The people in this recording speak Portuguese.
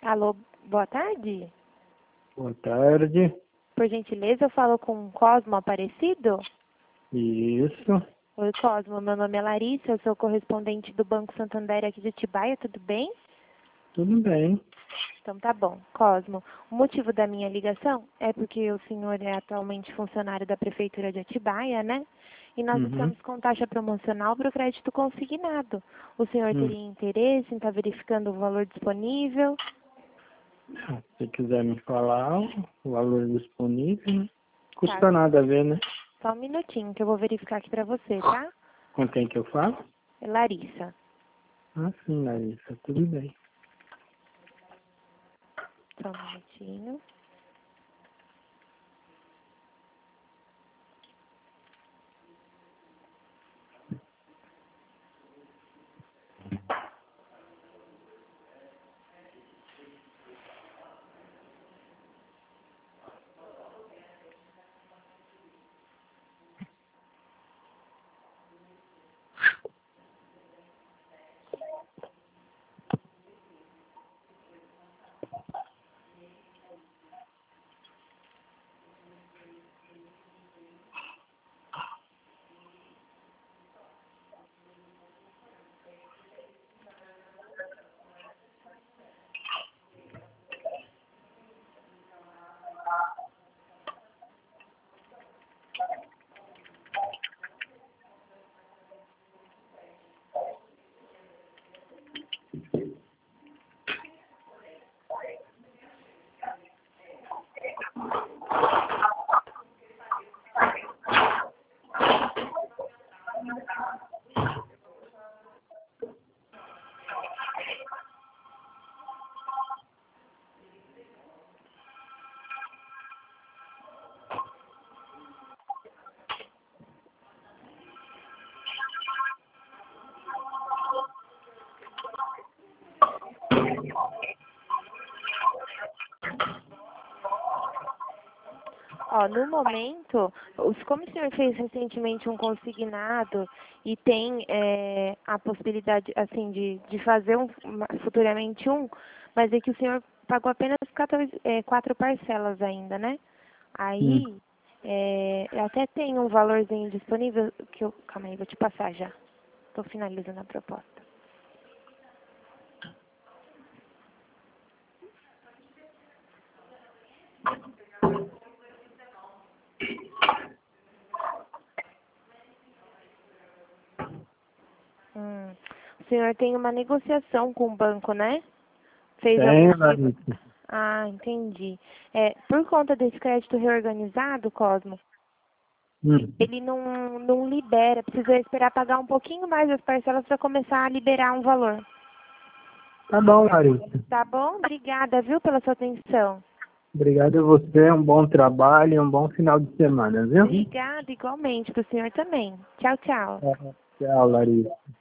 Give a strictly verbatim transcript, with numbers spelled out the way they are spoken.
Alô, boa tarde. Boa tarde. Por gentileza, eu falo com Cosmo Aparecido? Isso. Oi, Cosmo. Meu nome é Larissa, eu sou correspondente do Banco Santander aqui de Atibaia, tudo bem? Tudo bem. Então tá bom. Cosmo, o motivo da minha ligação é porque o senhor é atualmente funcionário da Prefeitura de Atibaia, né? E nós Uhum. estamos com taxa promocional para o crédito consignado. O senhor Hum. teria interesse em estar verificando o valor disponível? Se quiser me falar o valor disponível, né? Custa Tá, nada a ver, né? só um minutinho que eu vou verificar aqui para você, tá? Com quem que eu falo? É Larissa. Ah, sim, Larissa. Tudo bem. Só um minutinho. Ó, no momento, os- como o senhor fez recentemente um consignado e tem é, a possibilidade, assim, de, de fazer um, uma- futuramente um, mas é que o senhor pagou apenas quatorze, é, quatro parcelas ainda, né? Hum. Aí, é, eu até tenho um valorzinho disponível, que eu, calma aí, vou te passar já. Estou finalizando a proposta. Hum, o senhor tem uma negociação com o banco, né? Fez algum Tem, tipo... Larissa. Ah, entendi. É, por conta desse crédito reorganizado, Cosmo, Hum. ele não, não libera, precisa esperar pagar um pouquinho mais as parcelas para começar a liberar um valor. Tá bom, Larissa. Tá bom? Obrigada, viu, pela sua atenção. Obrigado a você. Um bom trabalho e um bom final de semana, viu? Obrigada igualmente, para o senhor também. Tchau, tchau. Tchau, Larissa.